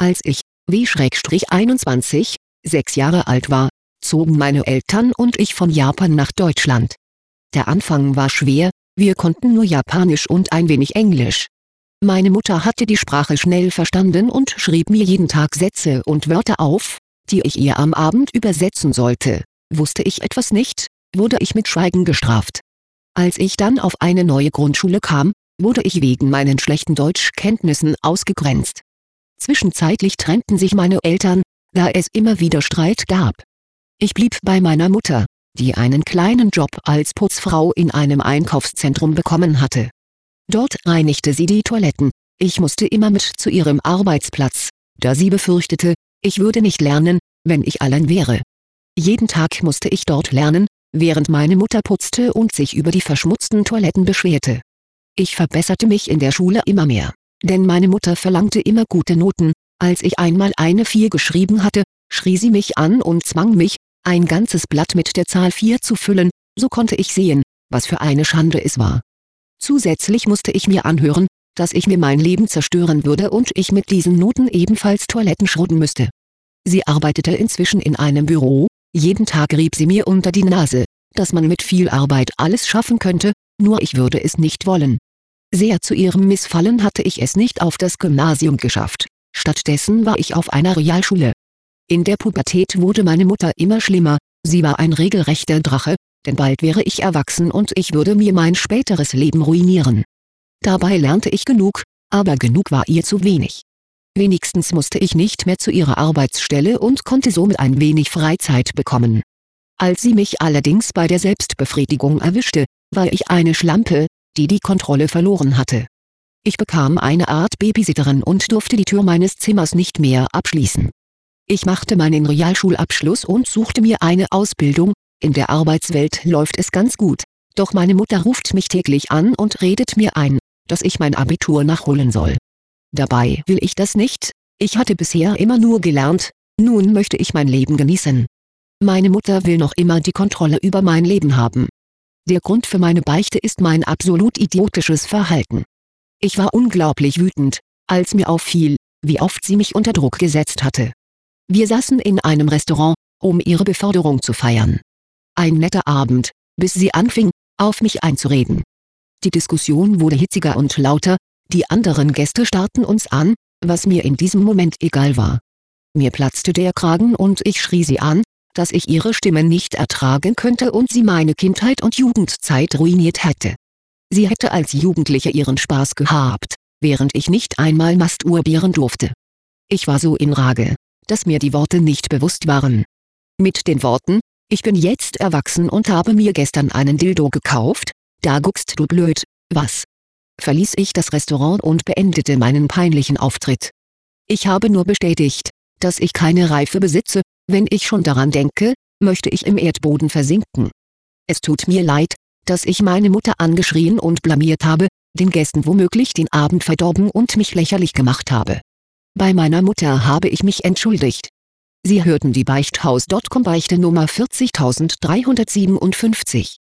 Als ich, wie/21, 6 Jahre alt war, zogen meine Eltern und ich von Japan nach Deutschland. Der Anfang war schwer, wir konnten nur Japanisch und ein wenig Englisch. Meine Mutter hatte die Sprache schnell verstanden und schrieb mir jeden Tag Sätze und Wörter auf, die ich ihr am Abend übersetzen sollte. Wusste ich etwas nicht, wurde ich mit Schweigen gestraft. Als ich dann auf eine neue Grundschule kam, wurde ich wegen meinen schlechten Deutschkenntnissen ausgegrenzt. Zwischenzeitlich trennten sich meine Eltern, da es immer wieder Streit gab. Ich blieb bei meiner Mutter, die einen kleinen Job als Putzfrau in einem Einkaufszentrum bekommen hatte. Dort reinigte sie die Toiletten, ich musste immer mit zu ihrem Arbeitsplatz, da sie befürchtete, ich würde nicht lernen, wenn ich allein wäre. Jeden Tag musste ich dort lernen, während meine Mutter putzte und sich über die verschmutzten Toiletten beschwerte. Ich verbesserte mich in der Schule immer mehr, denn meine Mutter verlangte immer gute Noten. Als ich einmal eine 4 geschrieben hatte, schrie sie mich an und zwang mich, ein ganzes Blatt mit der Zahl 4 zu füllen, so konnte ich sehen, was für eine Schande es war. Zusätzlich musste ich mir anhören, dass ich mir mein Leben zerstören würde und ich mit diesen Noten ebenfalls Toiletten schrubben müsste. Sie arbeitete inzwischen in einem Büro, jeden Tag rieb sie mir unter die Nase, dass man mit viel Arbeit alles schaffen könnte, nur ich würde es nicht wollen. Sehr zu ihrem Missfallen hatte ich es nicht auf das Gymnasium geschafft, stattdessen war ich auf einer Realschule. In der Pubertät wurde meine Mutter immer schlimmer, sie war ein regelrechter Drache, denn bald wäre ich erwachsen und ich würde mir mein späteres Leben ruinieren. Dabei lernte ich genug, aber genug war ihr zu wenig. Wenigstens musste ich nicht mehr zu ihrer Arbeitsstelle und konnte somit ein wenig Freizeit bekommen. Als sie mich allerdings bei der Selbstbefriedigung erwischte, war ich eine Schlampe, die die Kontrolle verloren hatte. Ich bekam eine Art Babysitterin und durfte die Tür meines Zimmers nicht mehr abschließen. Ich machte meinen Realschulabschluss und suchte mir eine Ausbildung, in der Arbeitswelt läuft es ganz gut, doch meine Mutter ruft mich täglich an und redet mir ein, dass ich mein Abitur nachholen soll. Dabei will ich das nicht, ich hatte bisher immer nur gelernt, nun möchte ich mein Leben genießen. Meine Mutter will noch immer die Kontrolle über mein Leben haben. Der Grund für meine Beichte ist mein absolut idiotisches Verhalten. Ich war unglaublich wütend, als mir auffiel, wie oft sie mich unter Druck gesetzt hatte. Wir saßen in einem Restaurant, um ihre Beförderung zu feiern. Ein netter Abend, bis sie anfing, auf mich einzureden. Die Diskussion wurde hitziger und lauter, die anderen Gäste starrten uns an, was mir in diesem Moment egal war. Mir platzte der Kragen und ich schrie sie an, dass ich ihre Stimme nicht ertragen könnte und sie meine Kindheit und Jugendzeit ruiniert hätte. Sie hätte als Jugendliche ihren Spaß gehabt, während ich nicht einmal masturbieren durfte. Ich war so in Rage, dass mir die Worte nicht bewusst waren. Mit den Worten, ich bin jetzt erwachsen und habe mir gestern einen Dildo gekauft, da guckst du blöd, was? Verließ ich das Restaurant und beendete meinen peinlichen Auftritt. Ich habe nur bestätigt, dass ich keine Reife besitze, wenn ich schon daran denke, möchte ich im Erdboden versinken. Es tut mir leid, dass ich meine Mutter angeschrien und blamiert habe, den Gästen womöglich den Abend verdorben und mich lächerlich gemacht habe. Bei meiner Mutter habe ich mich entschuldigt. Sie hörten die Beichthaus.com Beichte Nummer 40357.